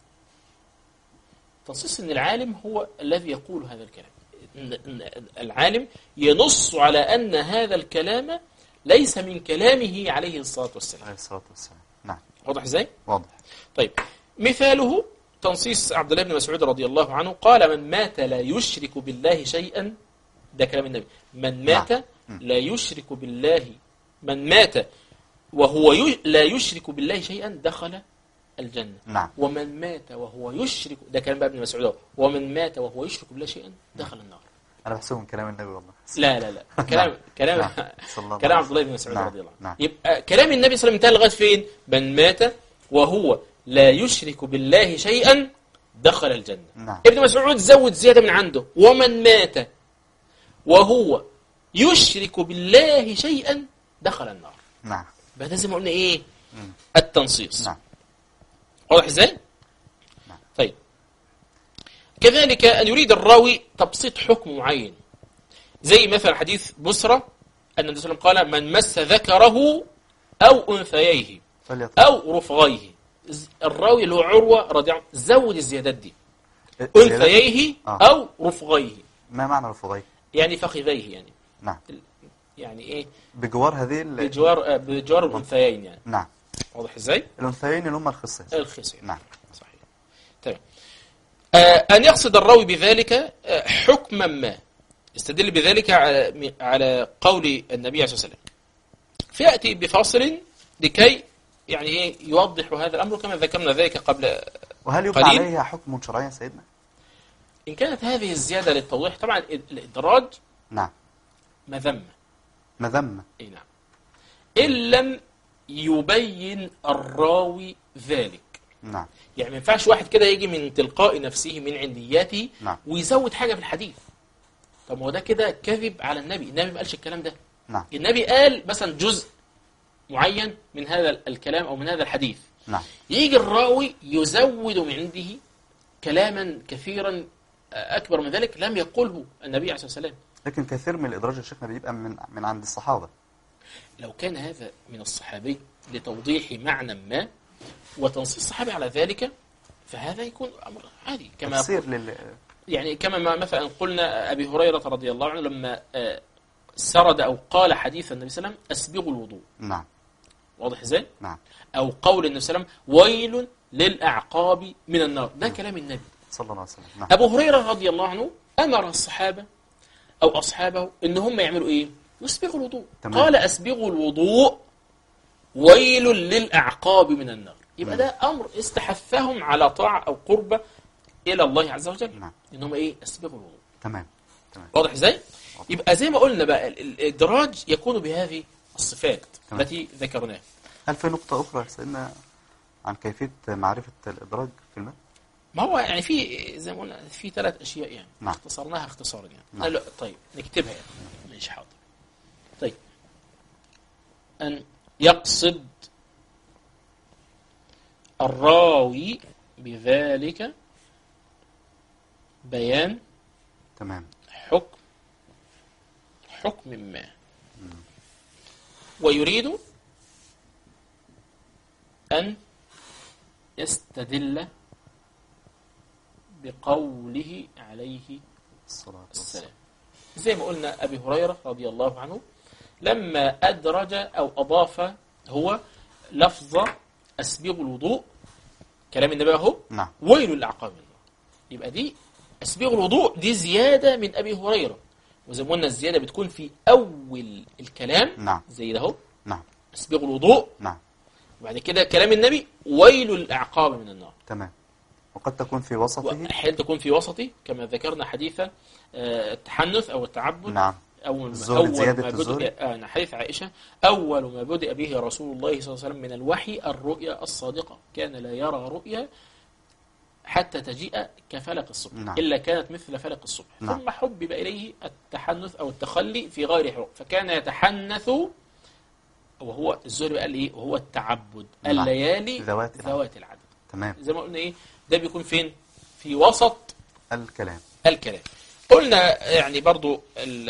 التنصيص ان العالم هو الذي يقول هذا الكلام. العالم ينص على ان هذا الكلام ليس من كلامه عليه الصلاة والسلام. عليه الصلاة والسلام. نعم. واضح ازاي؟ واضح. طيب مثاله تنصيص عبد الله بن مسعود رضي الله عنه قال من مات لا يشرك بالله شيئا. ده كلام النبي. من مات نعم. لا يشرك بالله من مات وهو ي... لا يشرك بالله شيئا دخل الجنة. نعم. ومن مات وهو يشرك، ده كلام بقى ابن مسعود، ومن مات وهو يشرك بالله شيئا دخل النار. أنا بحسبه من كلام النبي والله. لا لا لا كلام كلام نعم. كلام عبد الله بن مسعود نعم. رضي الله عنه. نعم. يبقى كلام النبي صلى الله عليه وسلم انتهى لغايه فين؟ من مات وهو لا يشرك بالله شيئا دخل الجنة. نعم. ابن مسعود زود زيادة من عنده ومن مات وهو يشرك بالله شيئا دخل النار. نعم. بقى ده زي ما قلنا ايه؟ مم. التنصيص. نعم. واضح ازاي؟ نعم. طيب كذلك أن يريد الراوي تبسيط حكم معين، زي مثلا حديث بسرى أن النبي صلى الله عليه وسلم قال من مس ذكره أو أنثييه فليطلع. أو رفغيه الراوي اللي هو عروة رضي الله عنه زود الزيادات دي، أنثييه آه. أو رفغيه. ما معنى رفغيه؟ يعني فخذيه يعني. نعم. يعني إيه؟ بجوار هذه ال... بجوار بجوار الأنثيين يعني. نعم. واضح إزاي؟ الأنثيين اللي هم الخصين. الخصين. نعم. صحيح. تمام. آه أن يقصد الراوي بذلك آه حكما ما، يستدل بذلك على على قول النبي عليه الصلاة والسلام. فيأتي بفاصل لكي يعني إيه يوضح هذا الأمر كما ذكرنا ذلك قبل. وهل يبقى قليل. عليها حكم شرعي سيدنا؟ إن كانت هذه الزيادة للتوضيح، طبعا الإدراج نعم مذمة. مذمة. إيه نعم. إن لم يبين الراوي ذلك. نعم. يعني ما ينفعش واحد كده يجي من تلقاء نفسه من عندياته نعم. ويزود حاجة في الحديث. طب ما هو ده كده كذب على النبي. النبي ما قالش الكلام ده. نعم. النبي قال مثلا جزء معين من هذا الكلام أو من هذا الحديث. نعم. يجي الراوي يزود من عنده كلاما كثيرا أكبر من ذلك لم يقله النبي عليه الصلاة والسلام. لكن كثير من الإدراج الشيخنا بيبقى من من عند الصحابة. لو كان هذا من الصحابي لتوضيح معنى ما وتنصيص الصحابي على ذلك فهذا يكون أمر عادي. كما تفسير لل... يعني كما ما مثلا قلنا أبي هريرة رضي الله عنه لما سرد أو قال حديث النبي صلى الله عليه وسلم أسبغوا الوضوء. نعم. واضح ازاي؟ نعم. أو قول النبي صلى الله عليه وسلم ويل للأعقاب من النار. ده كلام النبي صلى الله عليه وسلم. نعم. أبو هريرة رضي الله عنه أمر الصحابة أو أصحابه إن هم يعملوا إيه؟ يسبغوا الوضوء. تمام. قال أسبغوا الوضوء ويل للأعقاب من النار. يبقى ده أمر استحثهم على طاعة أو قربة إلى الله عز وجل. نعم. إنهم إيه؟ أسبغوا الوضوء. تمام. تمام. واضح إزاي؟ يبقى زي ما قلنا بقى الإدراج يكون بهذه الصفات تمام. التي ذكرناها. هل في نقطة أخرى سيدنا عن كيفية معرفة الإدراج في المتن؟ ما هو يعني في زي ما قلنا في ثلاث أشياء يعني. نعم. اختصرناها اختصارا يعني. نعم. لا طيب نكتبها يعني. ماشي حاضر. طيب أن يقصد الراوي بذلك بيان تمام. حكم حكم ما ويريد أن يستدل بقوله عليه الصلاة السلام. زي ما قلنا أبي هريرة رضي الله عنه لما أدرج أو أضاف هو لفظ أسبغ الوضوء كلام النبي هو نعم. ويل الأعقاب من النار. يبقى دي أسبغ الوضوء دي زيادة من أبي هريرة. وزي ما قلنا الزيادة بتكون في أول الكلام. نعم. زي ده هو نعم. أسبغ الوضوء. نعم. وبعد كده كلام النبي ويل الأعقاب من النار. تمام. وقد تكون في وسطه. وأحيانا تكون في وسطه كما ذكرنا حديث التحنث أو التعبد. نعم. أول الزهد، أول زيادة ما الزهد. بدأ آه حديث عائشة أول ما بدأ به رسول الله صلى الله عليه وسلم من الوحي الرؤيا الصادقة كان لا يرى رؤيا حتى تجيء كفلق الصبح. نعم. إلا كانت مثل فلق الصبح. نعم. ثم حبب إليه التحنث أو التخلي في غير حروق فكان يتحنث وهو الزهري قال إيه وهو التعبد نعم. الليالي ذوات العدد. ذوات العدد. تمام. زي ما قلنا إيه ده بيكون فين في وسط الكلام. الكلام. قلنا يعني برضو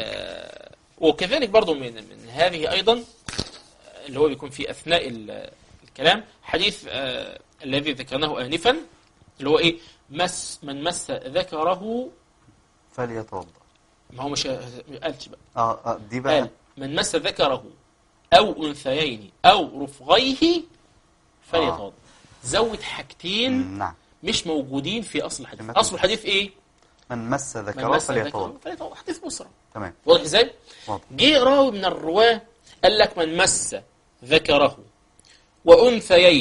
وكذلك برضو من من هذه أيضا اللي هو بيكون في أثناء الكلام حديث آه الذي ذكرناه آنفا اللي هو إيه مس من مس ذكره فليتوضأ. ما هو مش قالش بقى آه, آه دي بقى قال من مس ذكره أو أنثيين أو رفغيه فليتوضأ. آه. زود حاجتين نعم. مش موجودين في أصل الحديث. أصل الحديث إيه من مس ذكره فليتوضأ. فليتوضأ. حديث بصرة. تمام. واضح ازاي؟ جه راوي من الرواه قال لك من مس ذكره وأنثييه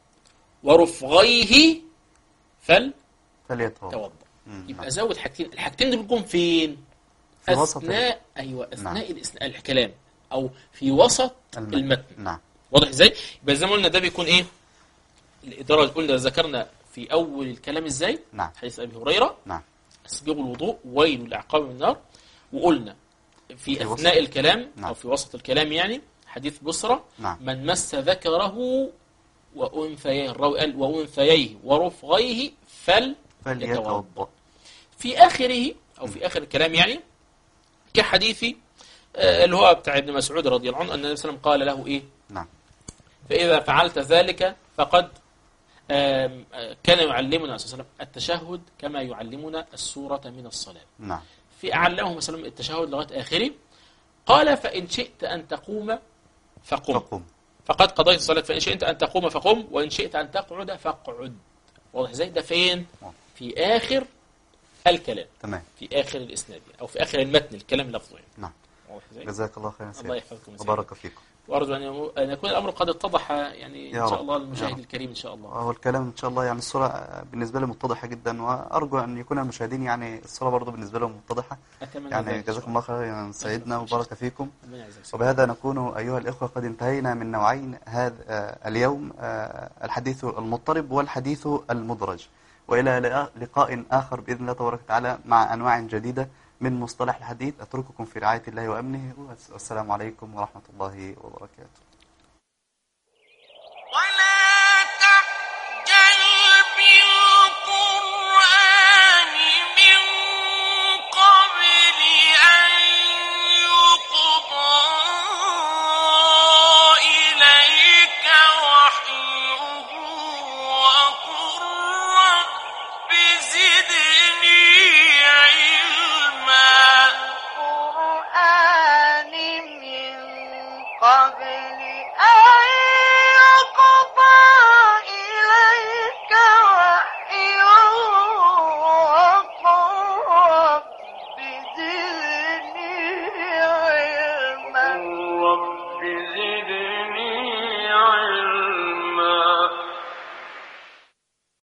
ورفغيه فل فليتوضأ. يبقى زود حاجتين. الحاجتين دول بيكون فين؟ في وسط أثناء أيوة أثناء نعم. الكلام أو في وسط المتن, المتن. نعم. واضح ازاي؟ يبقى زي ما قلنا ده بيكون ايه؟ الإدراج قلنا ذكرنا في أول الكلام ازاي؟ نعم. حديث أبي هريرة نعم. أسبغوا الوضوء ويل الأعقاب من النار. وقلنا في, في أثناء وسط. الكلام نعم. أو في وسط الكلام يعني حديث بصرة نعم. من مس ذكره وأنثييه الراوي قال وأنثييه ورفغيه فل فليتوضأ. في آخره أو في آخر الكلام يعني كحديث آه اللي هو بتاع ابن مسعود رضي الله عنه أن النبي صلى الله عليه وسلم قال له إيه نعم. فإذا فعلت ذلك فقد آم، آه، كان يعلمنا صلى الله عليه وسلم التشهد كما يعلمنا السورة من الصلاة. نعم. في أعلمه مثلا التشهد لغاية آخره. قال فإن شئت أن تقوم فقم فقم. فقد قضيت الصلاة، فإن شئت أن تقوم فقم، وإن شئت أن تقعد فاقعد. واضح ازاي؟ ده فين؟ في آخر الكلام، تمام. في آخر الإسناد أو في آخر المتن، الكلام لفظه يعني. نعم. واضح ازاي؟ جزاك الله خيرا الله سيدي يحفظكم وبارك فيكم. وأرجو أن يمو- أن يكون الأمر قد اتضح يعني يا إن شاء رب. الله يا للمشاهد رب. الكريم إن شاء الله. هو الكلام إن شاء الله يعني الصورة بالنسبة لي متضحة جدا، وأرجو أن يكون المشاهدين يعني الصورة برضو بالنسبة لهم متضحة. أتمنى يعني ذلك إن شاء جزاكم الله خيرا سيدنا الله. وبارك فيكم. ربنا يعزك. وبهذا نكون أيها الإخوة قد انتهينا من نوعين هذا آه، اليوم، آه، الحديث المضطرب والحديث المدرج. وإلى لقاء آخر بإذن الله تبارك وتعالى مع أنواع جديدة من مصطلح الحديث. أترككم في رعاية الله وأمنه، والسلام عليكم ورحمة الله وبركاته.